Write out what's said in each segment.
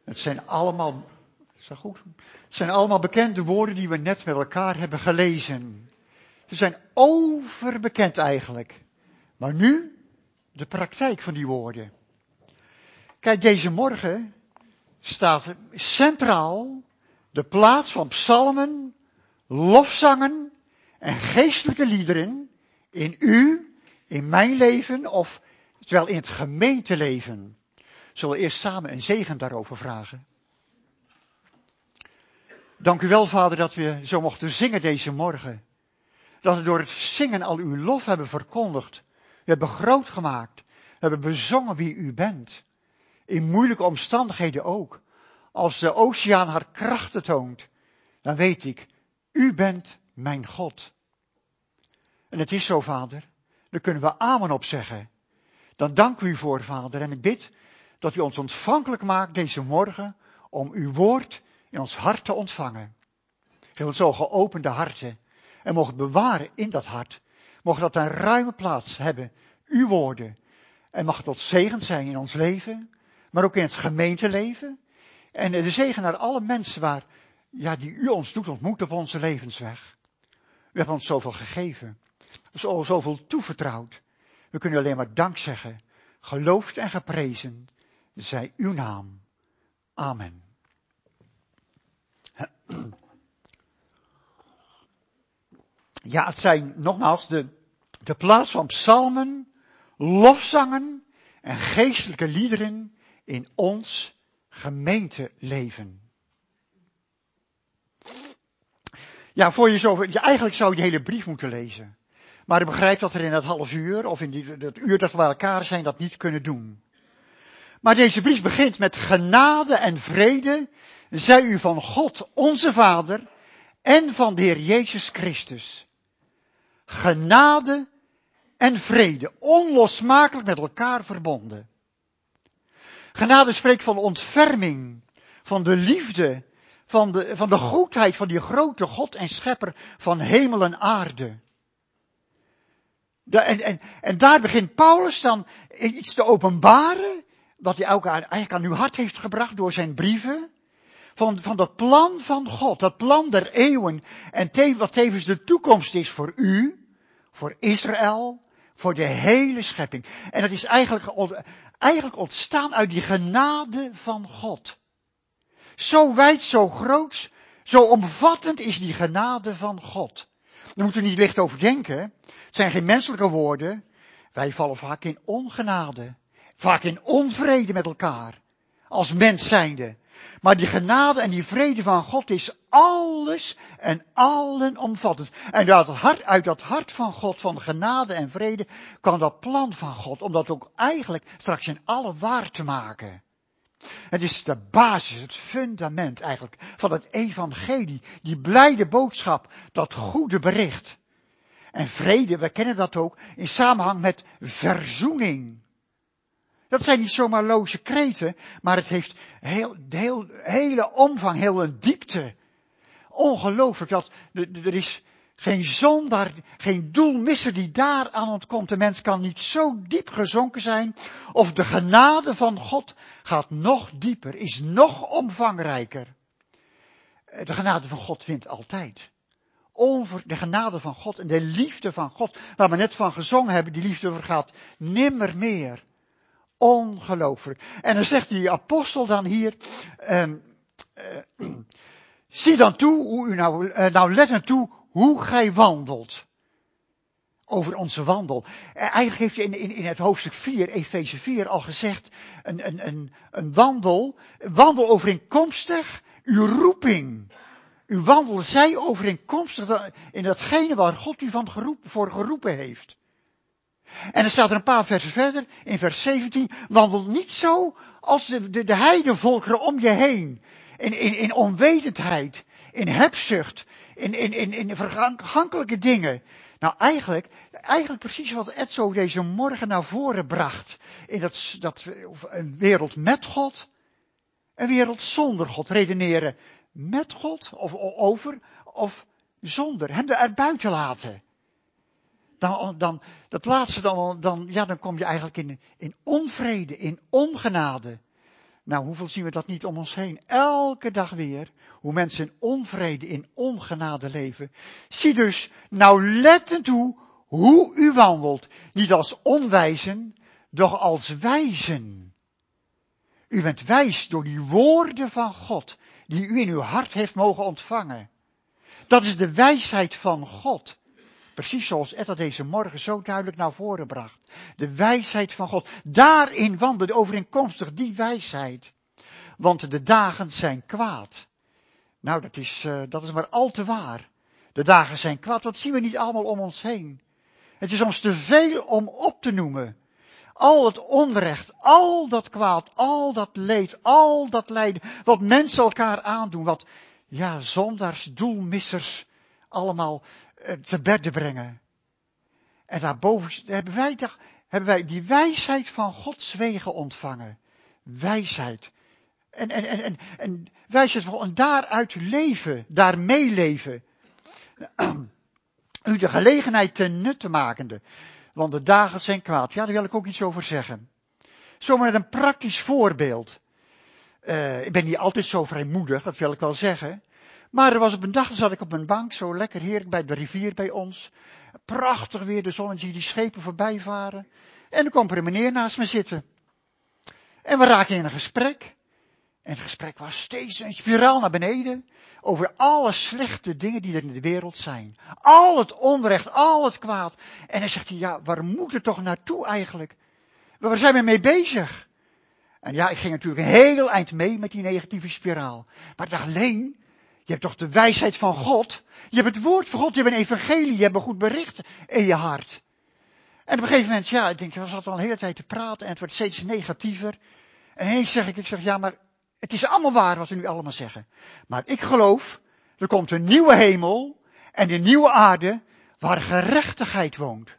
Het zijn allemaal, is dat goed? Het zijn allemaal bekende woorden die we net met elkaar hebben gelezen. Ze zijn overbekend eigenlijk. Maar nu de praktijk van die woorden. Kijk, deze morgen staat centraal de plaats van psalmen, lofzangen en geestelijke liederen in u, in mijn leven of terwijl in het gemeenteleven. Zullen we eerst samen een zegen daarover vragen. Dank u wel, Vader, dat we zo mochten zingen deze morgen. Dat we door het zingen al uw lof hebben verkondigd. We hebben groot gemaakt. We hebben bezongen wie u bent. In moeilijke omstandigheden ook. Als de oceaan haar krachten toont, dan weet ik, u bent mijn God. En het is zo, Vader. Daar kunnen we amen op zeggen. Dan dank u voor, Vader. En ik bid dat u ons ontvankelijk maakt deze morgen om uw woord in ons hart te ontvangen. Geef ons zo geopende harten. En mogen het bewaren in dat hart. Mogen dat een ruime plaats hebben. Uw woorden. En mag het tot zegen zijn in ons leven. Maar ook in het gemeenteleven. En de zegen naar alle mensen die u ons doet ontmoeten op onze levensweg. U hebt ons zoveel gegeven. Zoveel toevertrouwd. We kunnen alleen maar dank zeggen. Geloofd en geprezen zij uw naam. Amen. Ja, het zijn nogmaals de plaats van psalmen, lofzangen en geestelijke liederen in ons gemeenteleven. Ja, eigenlijk zou je de hele brief moeten lezen. Maar ik begrijp dat er in dat half uur, of in dat uur dat we bij elkaar zijn, dat niet kunnen doen. Maar deze brief begint met genade en vrede, zij u van God, onze Vader, en van de Heer Jezus Christus. Genade en vrede, onlosmakelijk met elkaar verbonden. Genade spreekt van ontferming, van de liefde, van de goedheid van die grote God en schepper van hemel en aarde. En daar begint Paulus dan iets te openbaren, wat hij ook eigenlijk aan uw hart heeft gebracht door zijn brieven. Van dat plan van God, dat plan der eeuwen. En wat tevens de toekomst is voor u, voor Israël, voor de hele schepping. En dat is eigenlijk ontstaan uit die genade van God. Zo wijd, zo groot, zo omvattend is die genade van God. Daar moeten we niet licht over denken. Het zijn geen menselijke woorden. Wij vallen vaak in ongenade. Vaak in onvrede met elkaar. Als mens zijnde. Maar die genade en die vrede van God is alles en allenomvattend. En uit dat hart van God, van genade en vrede, kan dat plan van God, om dat ook eigenlijk straks in alle waar te maken. Het is de basis, het fundament eigenlijk van het evangelie. Die blijde boodschap, dat goede bericht. En vrede, we kennen dat ook, in samenhang met verzoening. Dat zijn niet zomaar loze kreten, maar het heeft hele omvang, heel een diepte. Ongelooflijk, er is geen zondaar, geen doelmisser die daar aan ontkomt. De mens kan niet zo diep gezonken zijn, of de genade van God gaat nog dieper, is nog omvangrijker. De genade van God wint altijd. De genade van God en de liefde van God, waar we net van gezongen hebben, die liefde vergaat nimmer meer. Ongelooflijk. En dan zegt die apostel dan hier, zie dan toe, hoe u nou let dan toe, hoe gij wandelt. Over onze wandel. Eigenlijk heeft hij in het hoofdstuk 4, Efeze 4, al gezegd, een wandel overeenkomstig uw roeping. Uw wandel zij overeenkomstig in datgene waar God u voor geroepen heeft. En er staat er een paar versen verder, in vers 17, wandel niet zo als de heidenvolkeren om je heen. In onwetendheid, in hebzucht, in vergankelijke dingen. Nou eigenlijk precies wat Edso deze morgen naar voren bracht. In een wereld met God, een wereld zonder God. Redeneren met God, of over, of zonder. Hem er buiten laten. Dan dat laatste, dan kom je eigenlijk in onvrede, in ongenade. Nou, hoeveel zien we dat niet om ons heen? Elke dag weer. Hoe mensen in onvrede, in ongenade leven. Zie dus nauwlettend toe hoe u wandelt. Niet als onwijzen, doch als wijzen. U bent wijs door die woorden van God, die u in uw hart heeft mogen ontvangen. Dat is de wijsheid van God. Precies zoals Etta deze morgen zo duidelijk naar voren bracht. De wijsheid van God. Daarin wandelt overeenkomstig die wijsheid. Want de dagen zijn kwaad. Nou, dat is maar al te waar. De dagen zijn kwaad. Wat zien we niet allemaal om ons heen? Het is ons te veel om op te noemen. Al het onrecht, al dat kwaad, al dat leed, al dat lijden. Wat mensen elkaar aandoen. Wat, zondaars, doelmissers allemaal te berde brengen. En daarboven hebben wij die wijsheid van Gods wegen ontvangen. Wijsheid. En wijsheid van God. En daaruit leven, daarmee leven. U de gelegenheid ten nutte makende. Want de dagen zijn kwaad. Ja, daar wil ik ook iets over zeggen. Zomaar een praktisch voorbeeld. Ik ben niet altijd zo vrijmoedig, dat wil ik wel zeggen. Maar er was op een dag, zat ik op mijn bank, zo lekker heerlijk bij de rivier bij ons. Prachtig weer, de zonnetje, die schepen voorbij varen. En dan komt er een meneer naast me zitten. En we raken in een gesprek. En het gesprek was steeds een spiraal naar beneden. Over alle slechte dingen die er in de wereld zijn. Al het onrecht, al het kwaad. En dan zegt hij, waar moet het toch naartoe eigenlijk? Waar zijn we mee bezig? En ik ging natuurlijk een heel eind mee met die negatieve spiraal. Maar ik dacht, Leen, je hebt toch de wijsheid van God? Je hebt het woord van God, je hebt een evangelie, je hebt een goed bericht in je hart. En op een gegeven moment, ik denk, we zaten al een hele tijd te praten en het wordt steeds negatiever. En ineens zeg ik, maar het is allemaal waar wat we nu allemaal zeggen. Maar ik geloof, er komt een nieuwe hemel en een nieuwe aarde waar gerechtigheid woont.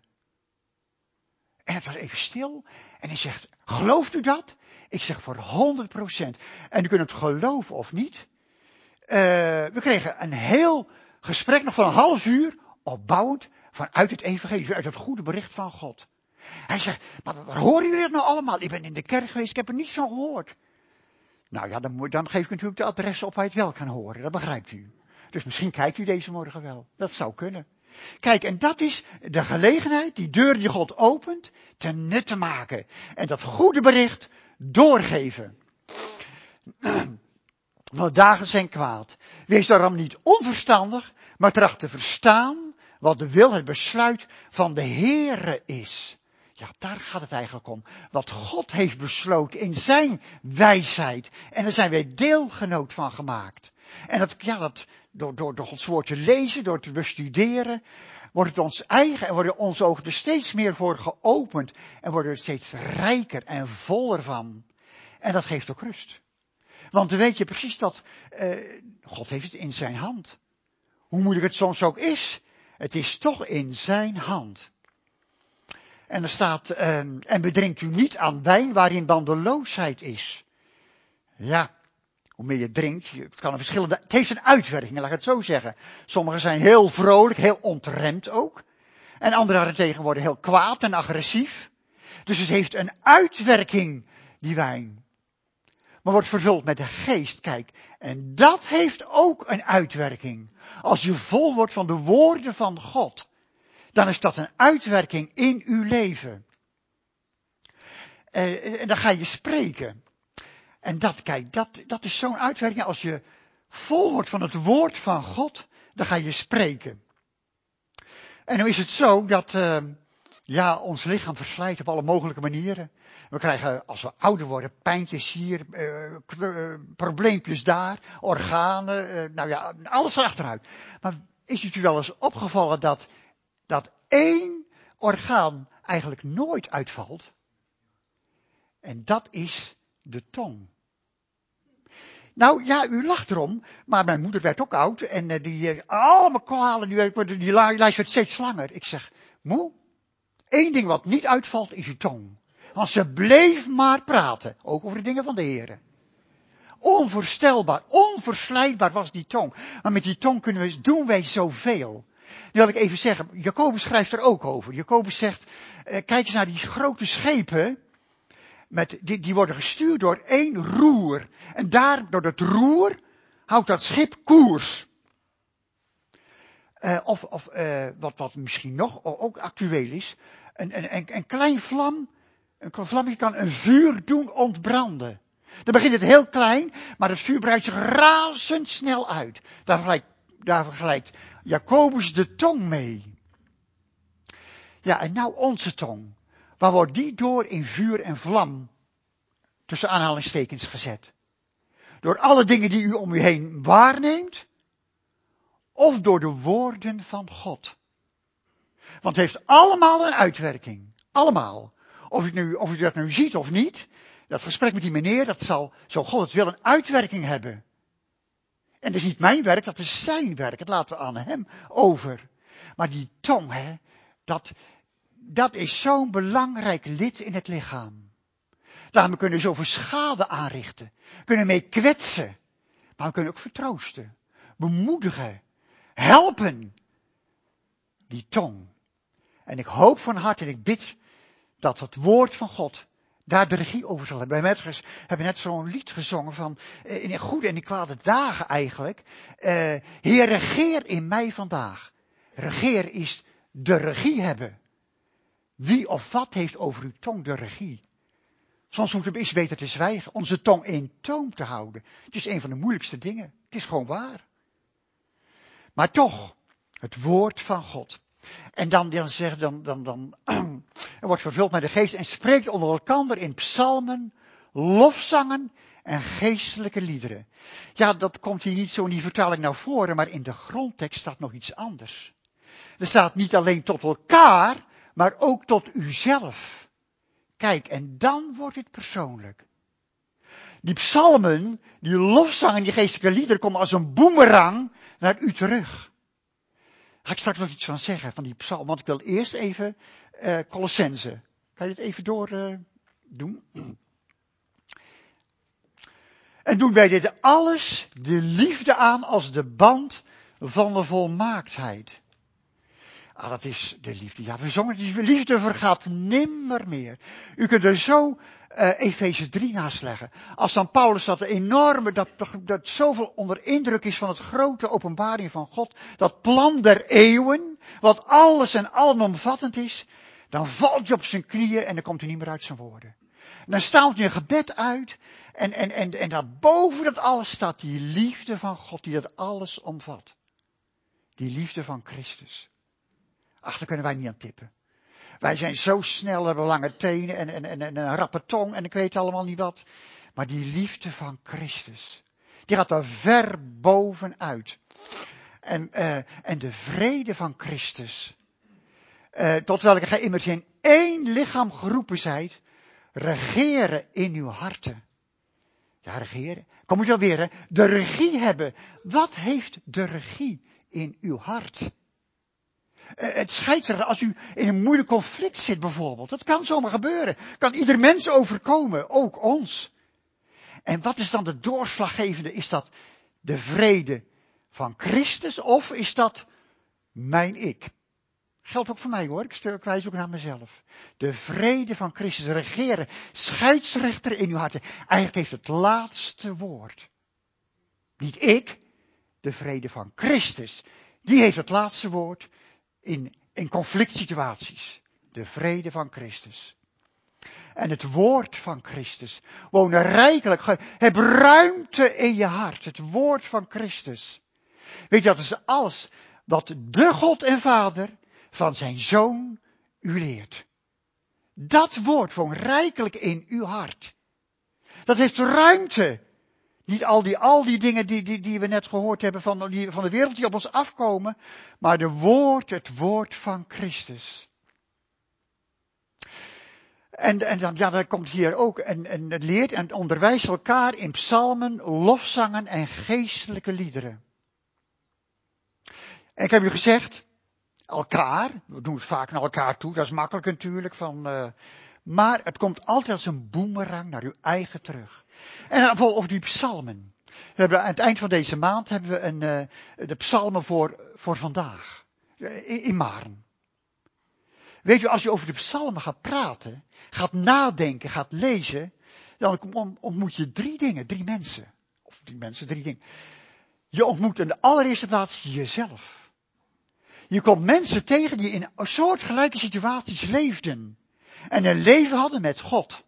En het was even stil. En hij zegt, gelooft u dat? Ik zeg voor 100%. En u kunt het geloven of niet. We kregen een heel gesprek nog van een half uur, opbouwend vanuit het evangelie, uit het goede bericht van God. Hij zegt, maar waar horen jullie het nou allemaal? Ik ben in de kerk geweest, ik heb er niets van gehoord. Nou ja, dan geef ik natuurlijk de adressen op waar je het wel kan horen, dat begrijpt u. Dus misschien kijkt u deze morgen wel, dat zou kunnen. Kijk, en dat is de gelegenheid, die deur die God opent, ten nutte maken. En dat goede bericht doorgeven. Want de dagen zijn kwaad. Wees daarom niet onverstandig, maar tracht te verstaan wat de wil, het besluit van de Heere is. Ja, daar gaat het eigenlijk om. Wat God heeft besloten in zijn wijsheid. En daar zijn wij deelgenoot van gemaakt. En door Gods woord te lezen, door te bestuderen, wordt het ons eigen en worden onze ogen er steeds meer voor geopend. En worden we er steeds rijker en voller van. En dat geeft ook rust. Want dan weet je precies dat God heeft het in zijn hand. Hoe moeilijk het soms ook is, het is toch in zijn hand. En er staat, en bedrinkt u niet aan wijn waarin bandeloosheid is. Ja, hoe meer je drinkt, het heeft een uitwerking, laat ik het zo zeggen. Sommigen zijn heel vrolijk, heel ontremd ook. En anderen daarentegen worden heel kwaad en agressief. Dus het heeft een uitwerking, die wijn. Maar wordt vervuld met de geest, kijk. En dat heeft ook een uitwerking. Als je vol wordt van de woorden van God, dan is dat een uitwerking in uw leven. En dan ga je spreken. En dat is zo'n uitwerking. Als je vol wordt van het woord van God, dan ga je spreken. En nu is het zo dat, ons lichaam verslijt op alle mogelijke manieren. We krijgen, als we ouder worden, pijntjes hier, probleempjes daar, organen, alles erachteruit. Maar is het u wel eens opgevallen dat één orgaan eigenlijk nooit uitvalt? En dat is de tong. Nou ja, u lacht erom, maar mijn moeder werd ook oud en allemaal kwalen, die lijst werd steeds langer. Ik zeg, moe, één ding wat niet uitvalt is uw tong. Want ze bleef maar praten, ook over de dingen van de Heer. Onvoorstelbaar, onverslijtbaar was die tong. Maar met die tong doen wij zoveel. Nu wil ik even zeggen, Jacobus schrijft er ook over. Jacobus zegt, kijk eens naar die grote schepen. Die worden gestuurd door één roer. En door dat roer houdt dat schip koers. Wat misschien nog ook actueel is. Een klein vlammetje kan een vuur doen ontbranden. Dan begint het heel klein, maar het vuur breidt zich razendsnel uit. Daar vergelijkt Jacobus de tong mee. Ja, en nou onze tong. Waar wordt die door in vuur en vlam, tussen aanhalingstekens, gezet? Door alle dingen die u om u heen waarneemt? Of door de woorden van God? Want het heeft allemaal een uitwerking. Allemaal. Of u dat nu ziet of niet. Dat gesprek met die meneer, dat zal, zo God het wil, een uitwerking hebben. En dat is niet mijn werk, dat is zijn werk. Dat laten we aan hem over. Maar die tong, dat is zo'n belangrijk lid in het lichaam. Daarom kunnen we zoveel schade aanrichten. We kunnen mee kwetsen. Maar we kunnen ook vertroosten. Bemoedigen. Helpen. Die tong. En ik hoop van harte en ik bid dat het woord van God daar de regie over zal hebben. Wij hebben net zo'n lied gezongen van, in de goede en de kwade dagen eigenlijk. Heer, regeer in mij vandaag. Regeer is de regie hebben. Wie of wat heeft over uw tong de regie? Soms moeten we eens beter te zwijgen. Onze tong in toom te houden. Het is een van de moeilijkste dingen. Het is gewoon waar. Maar toch, het woord van God. En dan wordt vervuld met de geest en spreekt onder elkander in psalmen, lofzangen en geestelijke liederen. Ja, dat komt hier niet zo in die vertaling naar voren, maar in de grondtekst staat nog iets anders. Er staat niet alleen tot elkaar, maar ook tot uzelf. Kijk, en dan wordt het persoonlijk. Die psalmen, die lofzangen, die geestelijke liederen komen als een boemerang naar u terug. Ga ik straks nog iets van zeggen, van die psalm, want ik wil eerst even Colossense. Kan je het even doen? En doen wij dit alles de liefde aan als de band van de volmaaktheid. Dat is de liefde. Ja, we zongen, die liefde vergaat nimmer meer. U kunt er zo Efeze 3 naast leggen. Als dan Paulus dat enorme, dat zoveel onder indruk is van het grote openbaring van God, dat plan der eeuwen, wat alles en alomvattend is, dan valt hij op zijn knieën en dan komt hij niet meer uit zijn woorden. En dan staat hij een gebed uit en daarboven dat alles staat die liefde van God die dat alles omvat. Die liefde van Christus. Ach, daar kunnen wij niet aan tippen. Wij zijn zo snel, hebben lange tenen en een rappe tong en ik weet allemaal niet wat. Maar die liefde van Christus, die gaat er ver bovenuit. En de vrede van Christus, tot welke gij immers in één lichaam geroepen zijt, regeren in uw harten. Ja, regeren. Kom je alweer, hè? De regie hebben. Wat heeft de regie in uw hart? Het scheidsrechter, als u in een moeilijk conflict zit bijvoorbeeld, dat kan zomaar gebeuren. Kan ieder mens overkomen, ook ons. En wat is dan de doorslaggevende? Is dat de vrede van Christus of is dat mijn ik? Geldt ook voor mij hoor, ik wijs ook naar mezelf. De vrede van Christus, regeren, scheidsrechter in uw hart. Eigenlijk heeft het laatste woord. Niet ik, de vrede van Christus. Die heeft het laatste woord. In conflict situaties. De vrede van Christus. En het woord van Christus. Wonen rijkelijk. Heb ruimte in je hart. Het woord van Christus. Weet je, dat is alles wat de God en Vader van zijn Zoon u leert. Dat woord woont rijkelijk in uw hart. Dat heeft ruimte. Niet al die dingen die we net gehoord hebben van de wereld die op ons afkomen. Maar het woord van Christus. En dan komt hier ook, en het leert en onderwijst elkaar in psalmen, lofzangen en geestelijke liederen. En ik heb u gezegd, elkaar, we doen het vaak naar elkaar toe, dat is makkelijk natuurlijk, maar het komt altijd als een boemerang naar uw eigen terug. En bijvoorbeeld over die psalmen. We hebben aan het eind van deze maand hebben we de psalmen voor vandaag. In Maren. Weet u, als je over de psalmen gaat praten, gaat nadenken, gaat lezen, dan ontmoet je drie mensen. Of drie dingen. Je ontmoet in de allereerste plaats jezelf. Je komt mensen tegen die in soortgelijke situaties leefden. En een leven hadden met God.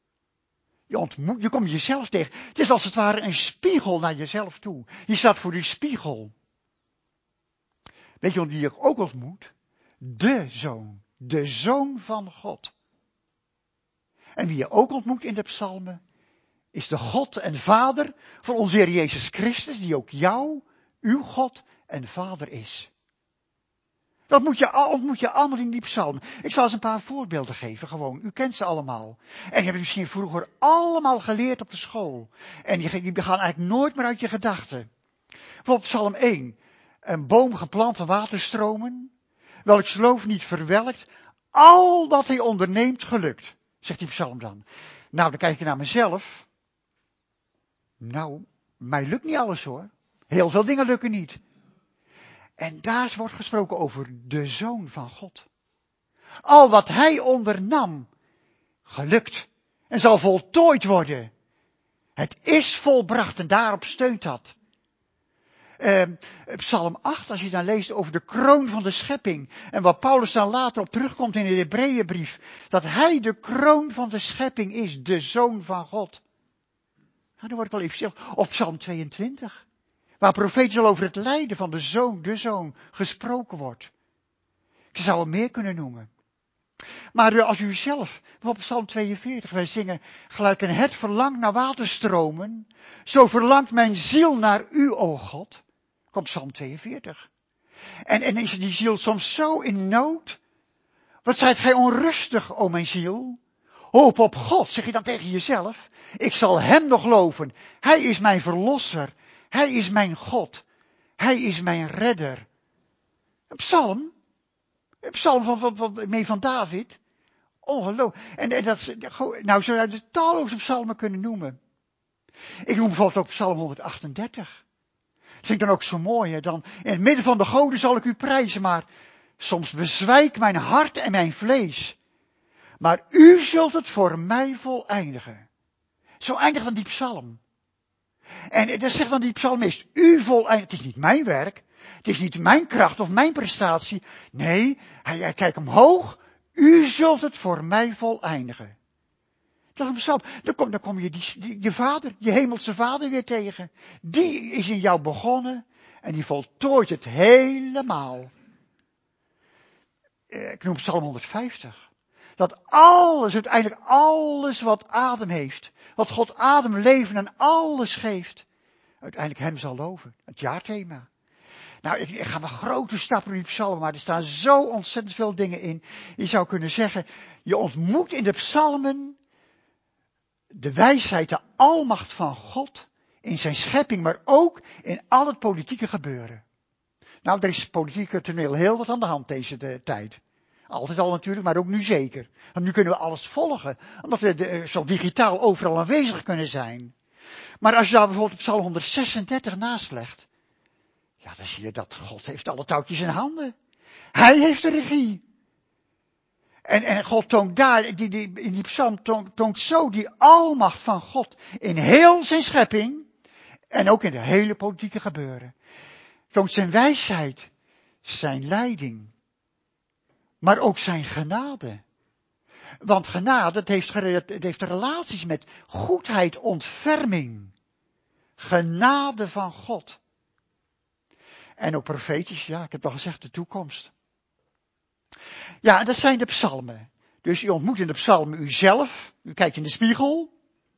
Je komt jezelf tegen. Het is als het ware een spiegel naar jezelf toe. Je staat voor die spiegel. Weet je wie je ook ontmoet? De Zoon van God. En wie je ook ontmoet in de psalmen, is de God en Vader van onze Heer Jezus Christus, die ook uw God en Vader is. Dat ontmoet je allemaal in die psalmen. Ik zal eens een paar voorbeelden geven, gewoon. U kent ze allemaal. En je hebt het misschien vroeger allemaal geleerd op de school. En die gaan eigenlijk nooit meer uit je gedachten. Bijvoorbeeld psalm 1. Een boom geplant aan waterstromen, welks loof niet verwelkt, al wat hij onderneemt gelukt, zegt die psalm dan. Nou, dan kijk je naar mezelf. Nou, mij lukt niet alles hoor. Heel veel dingen lukken niet. En daar wordt gesproken over de Zoon van God. Al wat hij ondernam, gelukt. En zal voltooid worden. Het is volbracht en daarop steunt dat. Psalm 8, als je dan leest over de kroon van de schepping. En waar Paulus dan later op terugkomt in de Hebreeënbrief. Dat hij de kroon van de schepping is, de Zoon van God. Nou, dan word ik wel even stil. Of Psalm 22. Waar profetisch al over het lijden van de Zoon gesproken wordt. Ik zou er meer kunnen noemen. Maar als u zelf, bijvoorbeeld Psalm 42, wij zingen, gelijk een hert verlangt naar waterstromen, zo verlangt mijn ziel naar u, o God. Komt Psalm 42. En is die ziel soms zo in nood? Wat zijt gij onrustig, o mijn ziel? Hoop op God, zeg je dan tegen jezelf. Ik zal hem nog loven. Hij is mijn verlosser. Hij is mijn God. Hij is mijn redder. Een psalm. Een psalm van David. Ongelooflijk. En dat, nou zou je de talloze psalmen kunnen noemen. Ik noem bijvoorbeeld ook psalm 138. Dat vind ik dan ook zo mooi. Hè? Dan, in het midden van de goden zal ik u prijzen, maar soms bezwijkt mijn hart en mijn vlees. Maar u zult het voor mij voleindigen. Zo eindigt dan die psalm. En dat zegt dan die psalmist, u voleindigt. Het is niet mijn werk. Het is niet mijn kracht of mijn prestatie. Nee, hij kijkt omhoog. U zult het voor mij voleindigen. Dat is een psalm. Dan kom je je vader, je hemelse vader weer tegen. Die is in jou begonnen. En die voltooit het helemaal. Ik noem psalm 150. Dat uiteindelijk alles wat adem heeft. Wat God adem, leven en alles geeft. Uiteindelijk hem zal loven. Het jaarthema. Nou, ik ga maar grote stappen in die psalmen, maar er staan zo ontzettend veel dingen in. Je zou kunnen zeggen, je ontmoet in de psalmen de wijsheid, de almacht van God in zijn schepping, maar ook in al het politieke gebeuren. Nou, er is politieke toneel heel wat aan de hand deze tijd. Altijd al natuurlijk, maar ook nu zeker. Want nu kunnen we alles volgen, omdat we zo digitaal overal aanwezig kunnen zijn. Maar als je daar bijvoorbeeld Psalm 136 naast legt, ja, dan zie je dat God heeft alle touwtjes in handen. Hij heeft de regie. En God toont daar, in die psalm toont zo die almacht van God in heel zijn schepping. En ook in de hele politieke gebeuren. Toont zijn wijsheid, zijn leiding. Maar ook zijn genade. Want genade, het heeft relaties met goedheid, ontferming. Genade van God. En ook profetisch, ja, ik heb al gezegd, de toekomst. Ja, dat zijn de psalmen. Dus u ontmoet in de psalmen uzelf. U kijkt in de spiegel.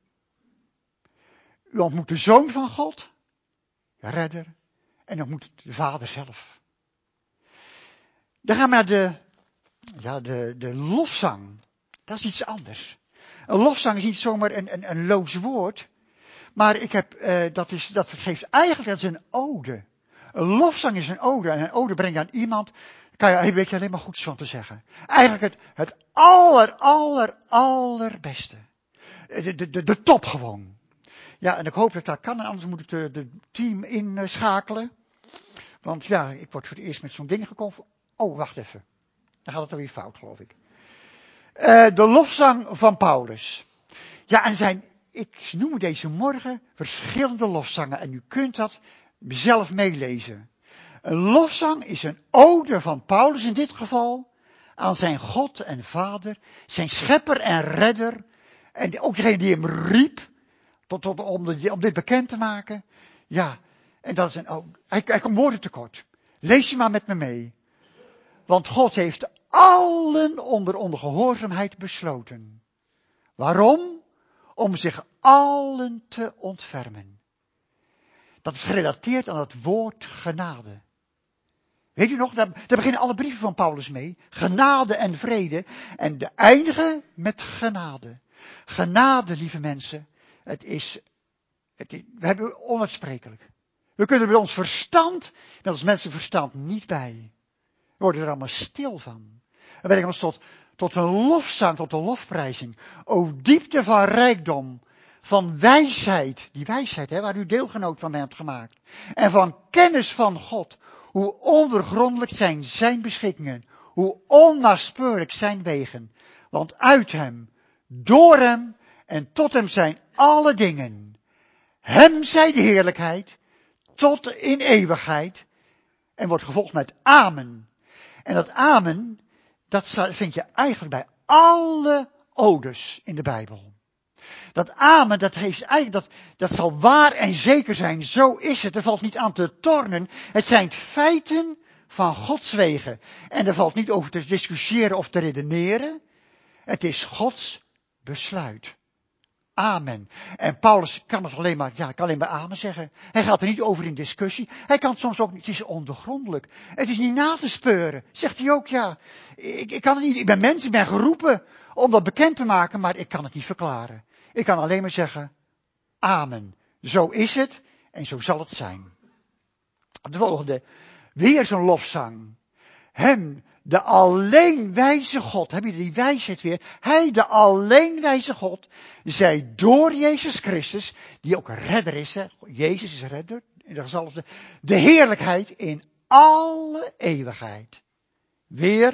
U ontmoet de Zoon van God. De redder. En u ontmoet de Vader zelf. Dan gaan we naar de lofzang. Dat is iets anders. Een lofzang is niet zomaar een loos woord. Maar dat geeft eigenlijk, dat is een ode. Een lofzang is een ode. En een ode breng je aan iemand, weet je alleen maar goeds van te zeggen. Eigenlijk het allerbeste. De top gewoon. Ja, en ik hoop dat kan. En anders moet ik de team inschakelen. Want ja, ik word voor het eerst met zo'n ding gekomen. Oh, wacht even. Dan gaat het alweer fout, geloof ik. De lofzang van Paulus. Ja, en ik noem deze morgen verschillende lofzangen. En u kunt dat zelf meelezen. Een lofzang is een ode van Paulus in dit geval aan zijn God en Vader, zijn schepper en redder. En ook degene die hem riep om dit bekend te maken. Ja, en dat is hij komt woorden tekort. Lees je maar met me mee. Want God heeft allen onder gehoorzaamheid besloten. Waarom? Om zich allen te ontfermen. Dat is gerelateerd aan het woord genade. Weet u nog, daar beginnen alle brieven van Paulus mee. Genade en vrede. En de eindigen met genade. Genade, lieve mensen, we hebben onuitsprekelijk. We kunnen bij ons verstand, met ons mensenverstand niet bij. We worden er allemaal stil van. We brengen ons tot een lofzang, tot een lofprijzing. O diepte van rijkdom, van wijsheid, die wijsheid waar u deelgenoot van hebt gemaakt. En van kennis van God. Hoe ondoorgrondelijk zijn zijn beschikkingen. Hoe onnaspeurlijk zijn wegen. Want uit hem, door hem en tot hem zijn alle dingen. Hem zij de heerlijkheid tot in eeuwigheid. En wordt gevolgd met amen. En dat amen, dat vind je eigenlijk bij alle odes in de Bijbel. Dat amen, dat zal waar en zeker zijn. Zo is het. Er valt niet aan te tornen. Het zijn feiten van Gods wegen. En er valt niet over te discussiëren of te redeneren. Het is Gods besluit. Amen. En Paulus kan alleen maar amen zeggen. Hij gaat er niet over in discussie. Hij kan soms ook niet, het is ondergrondelijk. Het is niet na te speuren. Zegt hij ook, ja, ik kan het niet, ik ben mens, ik ben geroepen om dat bekend te maken, maar ik kan het niet verklaren. Ik kan alleen maar zeggen, amen. Zo is het en zo zal het zijn. De volgende, weer zo'n lofzang. Hem, de alleen wijze God, heb je die wijsheid weer? Hij, de alleen wijze God, zij door Jezus Christus, die ook een redder is, Jezus is redder, de heerlijkheid in alle eeuwigheid. Weer,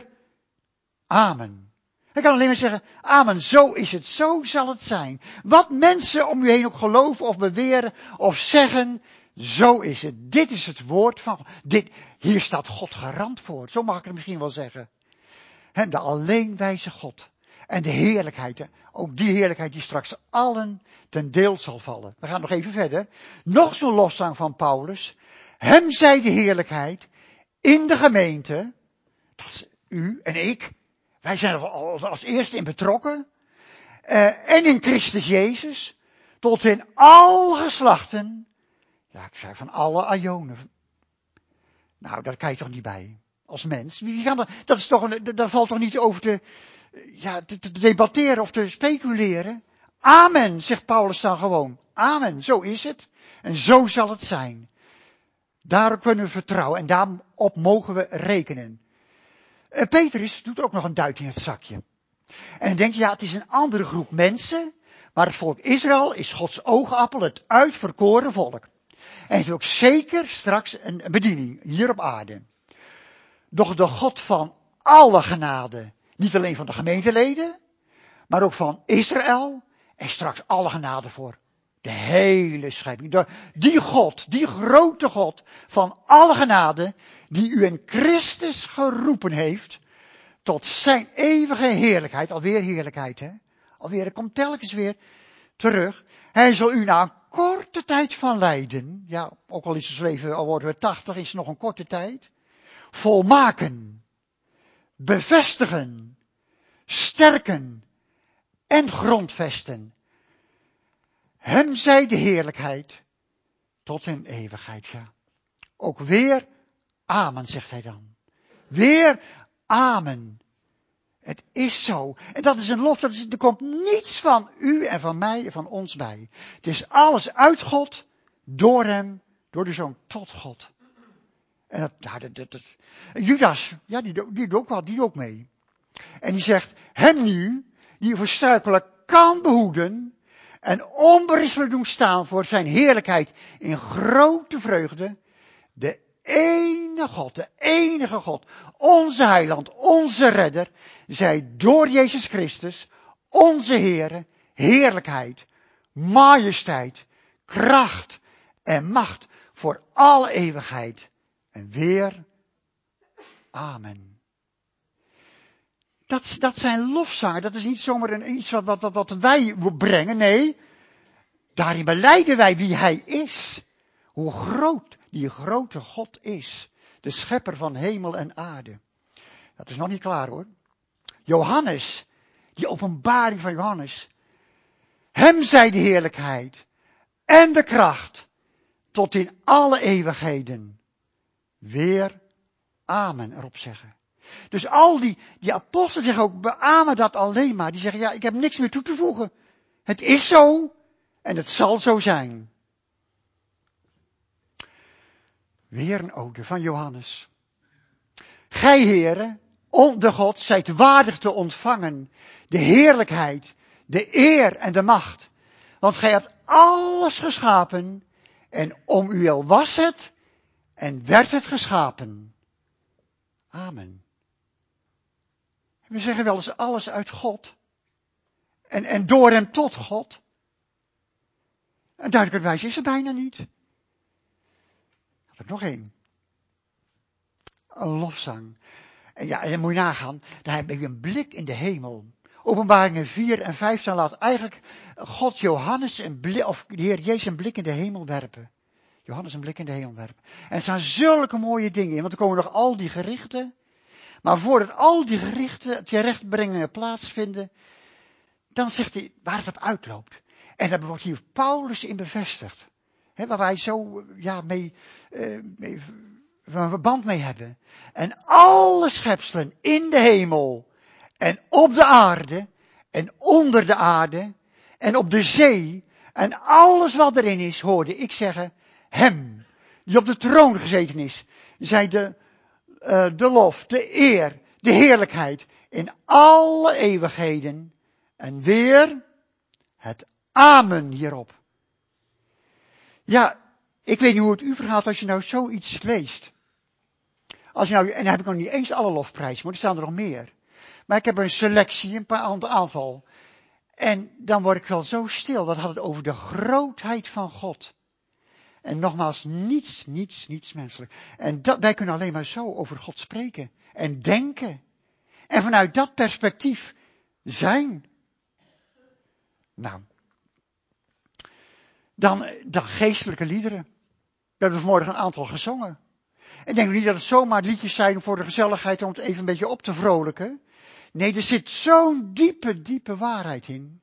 amen. Hij kan alleen maar zeggen, amen, zo is het, zo zal het zijn. Wat mensen om u heen ook geloven of beweren of zeggen, zo is het. Dit is het woord van God. Hier staat God garant voor. Zo mag ik het misschien wel zeggen. De alleen wijze God. En de heerlijkheid. Ook die heerlijkheid die straks allen ten deel zal vallen. We gaan nog even verder. Nog zo'n lofzang van Paulus. Hem zij de heerlijkheid in de gemeente. Dat is u en ik. Wij zijn er als eerste in betrokken. En in Christus Jezus. Tot in al geslachten. Ja, ik zei van alle aionen. Nou, daar kan je toch niet bij. Als mens. Daar valt toch niet over te debatteren of te speculeren. Amen, zegt Paulus dan gewoon. Amen, zo is het. En zo zal het zijn. Daarop kunnen we vertrouwen en daarop mogen we rekenen. Petrus doet ook nog een duit in het zakje. En dan denk je, ja, het is een andere groep mensen. Maar het volk Israël is Gods oogappel, het uitverkoren volk. En heeft ook zeker straks een bediening hier op aarde. Doch de God van alle genade, niet alleen van de gemeenteleden, maar ook van Israël. En straks alle genade voor de hele schepping. Die God, die grote God van alle genade, die u in Christus geroepen heeft, tot zijn eeuwige heerlijkheid. Alweer heerlijkheid, hè. Alweer, het komt telkens weer terug. Hij zal u na een korte tijd van lijden, ja, ook al is het leven, al worden we 80, is het nog een korte tijd, volmaken, bevestigen, sterken en grondvesten. Hem zij de heerlijkheid tot in eeuwigheid, ja. Ook weer amen, zegt hij dan. Weer amen. Het is zo. En dat is een lof. Er komt niets van u en van mij en van ons bij. Het is alles uit God, door hem, door de Zoon tot God. En Judas, ja, die doet ook mee. En die zegt, hem nu, die voor struikelen kan behoeden en onberispelijk doen staan voor zijn heerlijkheid in grote vreugde, de enige God, onze heiland, onze redder, zij door Jezus Christus, onze Heere, heerlijkheid, majesteit, kracht en macht voor alle eeuwigheid. En weer, amen. Dat zijn lofzangen, dat is niet zomaar iets wat wij brengen, nee. Daarin belijden wij wie hij is. Hoe groot die grote God is. De schepper van hemel en aarde. Dat is nog niet klaar hoor. Johannes, die openbaring van Johannes. Hem zij de heerlijkheid en de kracht tot in alle eeuwigheden. Weer amen erop zeggen. Dus al die apostelen zeggen ook, beamen dat alleen maar. Die zeggen, ja, ik heb niks meer toe te voegen. Het is zo en het zal zo zijn. Weer een ode van Johannes. Gij, Heere, de God, zijt waardig te ontvangen de heerlijkheid, de eer en de macht. Want gij hebt alles geschapen en om u al was het en werd het geschapen. Amen. We zeggen wel eens alles uit God. En door hem tot God. En duidelijkerwijs is er bijna niet. Had ik nog één. Een lofzang. En ja, en dan moet je nagaan. Daar heb je een blik in de hemel. Openbaringen 4 en 5 dan laat eigenlijk God Johannes of de Heer Jezus een blik in de hemel werpen. Johannes een blik in de hemel werpen. En er staan zulke mooie dingen in, want er komen nog al die gerichten. Maar voordat al die gerichten, terechtbrengen plaatsvinden, dan zegt hij waar het op uitloopt. En daar wordt hier Paulus in bevestigd. Waar wij zo een verband mee hebben. En alle schepselen in de hemel en op de aarde en onder de aarde en op de zee en alles wat erin is, hoorde ik zeggen, hem die op de troon gezeten is, zij de lof, de eer, de heerlijkheid in alle eeuwigheden en weer het amen hierop. Ja, ik weet niet hoe het u vergaat als je nou zoiets leest. Als je nou, en dan heb ik nog niet eens alle lofprijzen, maar er staan er nog meer. Maar ik heb een selectie, een aantal. En dan word ik wel zo stil. Wat had het over de grootheid van God. En nogmaals, niets menselijk. En wij kunnen alleen maar zo over God spreken. En denken. En vanuit dat perspectief zijn. Nou. Dan geestelijke liederen. We hebben vanmorgen een aantal gezongen. Ik denk niet dat het zomaar liedjes zijn voor de gezelligheid om het even een beetje op te vrolijken. Nee, er zit zo'n diepe waarheid in.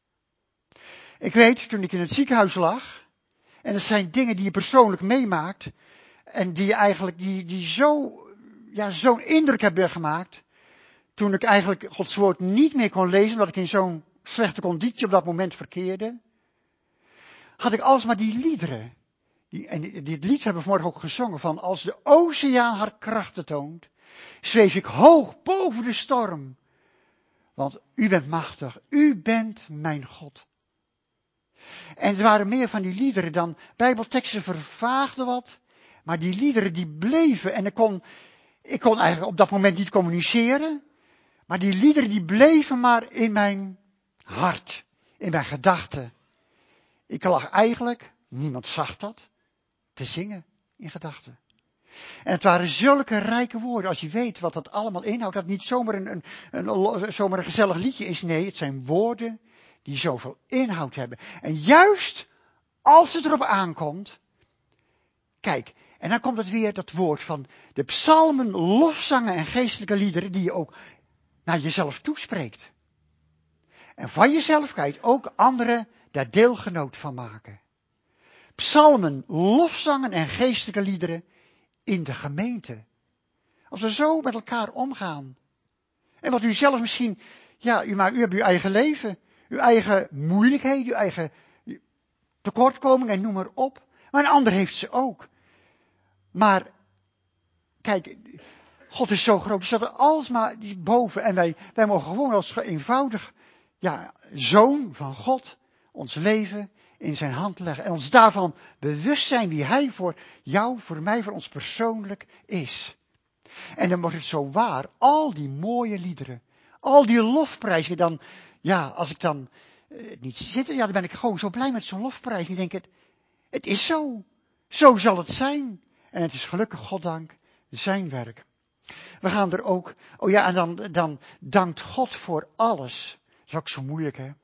Ik weet, toen ik in het ziekenhuis lag, en dat zijn dingen die je persoonlijk meemaakt, en die eigenlijk, die zo'n indruk hebben gemaakt, toen ik eigenlijk Gods woord niet meer kon lezen, omdat ik in zo'n slechte conditie op dat moment verkeerde, had ik alsmaar die liederen. Dit lied hebben we vanmorgen ook gezongen van, als de oceaan haar krachten toont, zweef ik hoog boven de storm. Want u bent machtig, u bent mijn God. En er waren meer van die liederen dan, bijbelteksten vervaagden wat, maar die liederen die bleven. En ik kon eigenlijk op dat moment niet communiceren, maar die liederen die bleven maar in mijn hart, in mijn gedachten. Ik lag eigenlijk, niemand zag dat, te zingen in gedachten. En het waren zulke rijke woorden, als je weet wat dat allemaal inhoudt, dat het niet zomaar zomaar een gezellig liedje is. Nee, het zijn woorden die zoveel inhoud hebben. En juist als het erop aankomt, kijk, en dan komt het weer dat woord van de psalmen, lofzangen en geestelijke liederen die je ook naar jezelf toespreekt. En van jezelf kan je ook anderen daar deelgenoot van maken. Psalmen, lofzangen en geestelijke liederen in de gemeente. Als we zo met elkaar omgaan. En wat u zelf misschien, u hebt uw eigen leven, uw eigen moeilijkheden, uw eigen tekortkomingen en noem maar op. Maar een ander heeft ze ook. Maar, kijk, God is zo groot, er staat er alsmaar boven. En wij mogen gewoon als eenvoudig, zoon van God, ons leven in zijn hand leggen. En ons daarvan bewust zijn wie hij voor jou, voor mij, voor ons persoonlijk is. En dan wordt het zo waar. Al die mooie liederen. Al die lofprijzen. Dan, ja, als ik dan niet zit, ja, dan ben ik gewoon zo blij met zo'n lofprijs. En ik denk, het is zo. Zo zal het zijn. En het is gelukkig, goddank, zijn werk. We gaan er ook, oh ja, en dan dankt God voor alles. Dat is ook zo moeilijk, hè.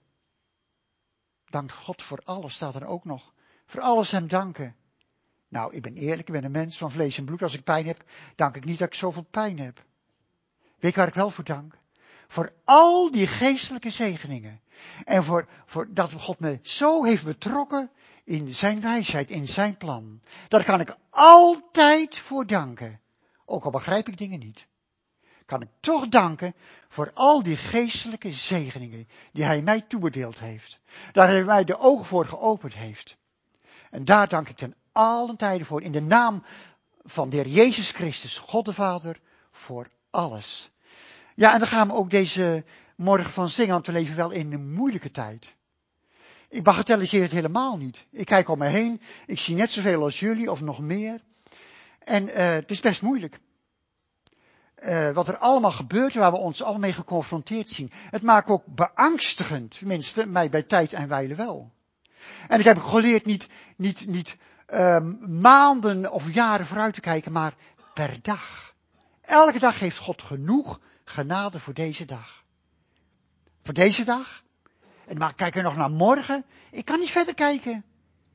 Dankt God voor alles, staat er ook nog. Voor alles hem danken. Nou, ik ben eerlijk, ik ben een mens van vlees en bloed. Als ik pijn heb, dank ik niet dat ik zoveel pijn heb. Weet je waar ik wel voor dank? Voor al die geestelijke zegeningen. En voor dat God me zo heeft betrokken in zijn wijsheid, in zijn plan. Daar kan ik altijd voor danken. Ook al begrijp ik dingen niet. Kan ik toch danken voor al die geestelijke zegeningen die hij mij toebedeeld heeft. Daar hij mij de ogen voor geopend heeft. En daar dank ik ten allen tijden voor. In de naam van de Heer Jezus Christus, God de Vader, voor alles. Ja, en dan gaan we ook deze morgen van zingen, want we leven wel in een moeilijke tijd. Ik bagatelliseer het helemaal niet. Ik kijk om me heen, ik zie net zoveel als jullie, of nog meer. En het is best moeilijk. Wat er allemaal gebeurt, waar we ons allemaal mee geconfronteerd zien. Het maakt ook beangstigend, tenminste, mij bij tijd en wijle wel. En ik heb geleerd niet maanden of jaren vooruit te kijken, maar per dag. Elke dag heeft God genoeg genade voor deze dag. Voor deze dag. En maar kijk er nog naar morgen. Ik kan niet verder kijken.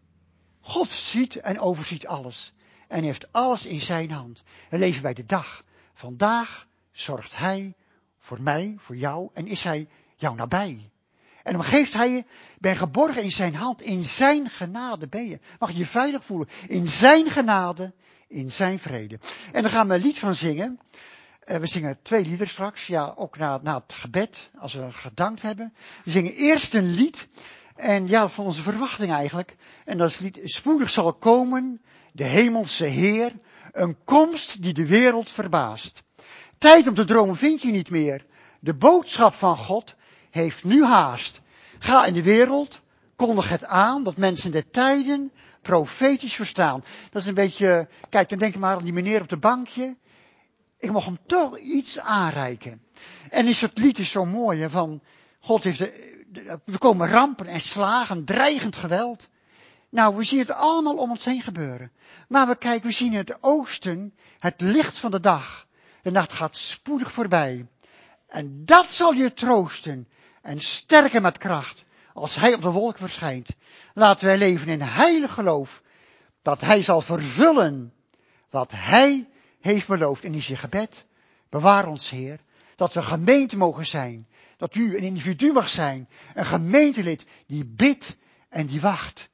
God ziet en overziet alles. En heeft alles in zijn hand. We leven bij de dag. Vandaag zorgt hij voor mij, voor jou. En is hij jou nabij. En dan geeft hij je, ben geborgen in zijn hand, in zijn genade ben je. Mag je je veilig voelen. In zijn genade, in zijn vrede. En dan gaan we een lied van zingen. We zingen 2 liederen straks, ja, ook na het gebed, als we gedankt hebben. We zingen eerst een lied, en ja, van onze verwachting eigenlijk. En dat is het lied, spoedig zal komen, de hemelse Heer, een komst die de wereld verbaast. Tijd om te dromen vind je niet meer. De boodschap van God heeft nu haast. Ga in de wereld, kondig het aan, dat mensen de tijden profetisch verstaan. Dat is een beetje, kijk, dan denk je maar aan die meneer op de bankje. Ik mag hem toch iets aanreiken. En is het lied is zo mooi, hè, van God heeft we komen rampen en slagen, dreigend geweld. Nou, we zien het allemaal om ons heen gebeuren. Maar we zien het oosten, het licht van de dag. De nacht gaat spoedig voorbij. En dat zal je troosten en sterken met kracht, als hij op de wolk verschijnt. Laten wij leven in heilig geloof, dat hij zal vervullen wat hij heeft beloofd in zijn gebed. Bewaar ons, Heer, dat we gemeente mogen zijn. Dat u een individu mag zijn, een gemeentelid die bidt en die wacht.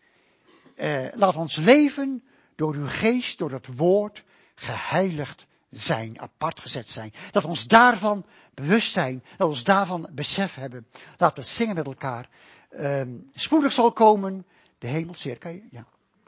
Laat ons leven door uw geest, door het woord, geheiligd zijn, apart gezet zijn. Dat ons daarvan bewust zijn, dat ons daarvan besef hebben. Laten we zingen met elkaar. Spoedig zal komen de hemelse Heer. Kan je? Ja.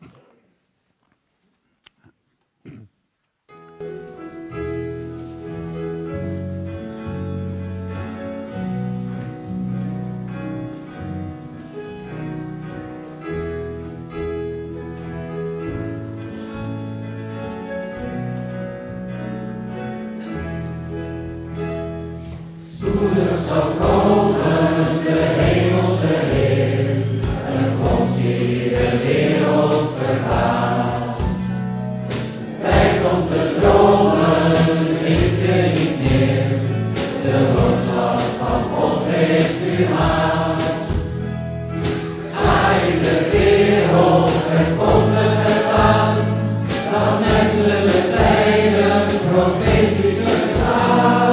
Zal komen de hemelse Heer, en komt die de wereld verbaast. Tijd om te dromen heeft je niet meer, de boodschap van God heeft u haast. Ga in de wereld en kondig het aan, dat mensen de tijden profetisch verstaan.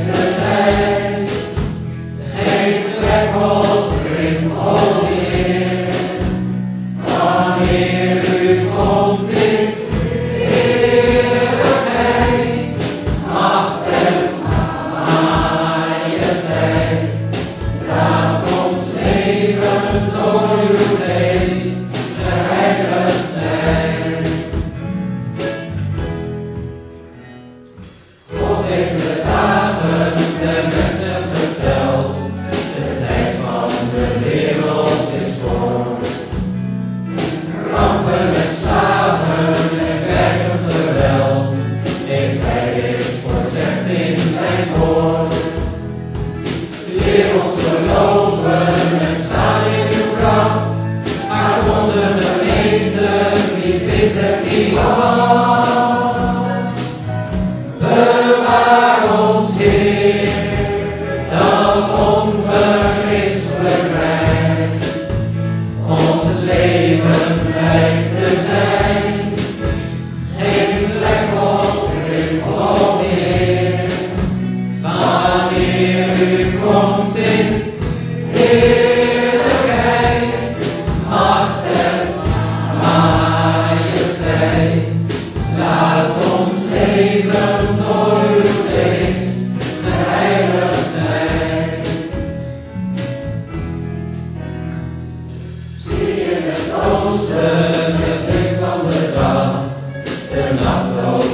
Geef plek op, Grim, o Heer.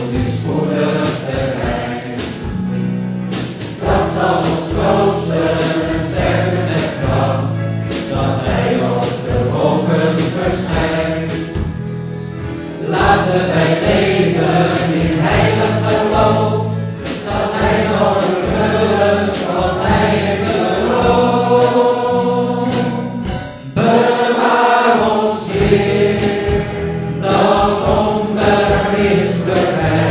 nu spoedig terecht. Dat zal ons troosten en sterken met kracht, dat Hij op de wolken verschijnt. Laten wij leven in heilig geloof, dat Hij zal vervullen wat Hij belooft. Bewaar ons, Heer, dat onberispelijk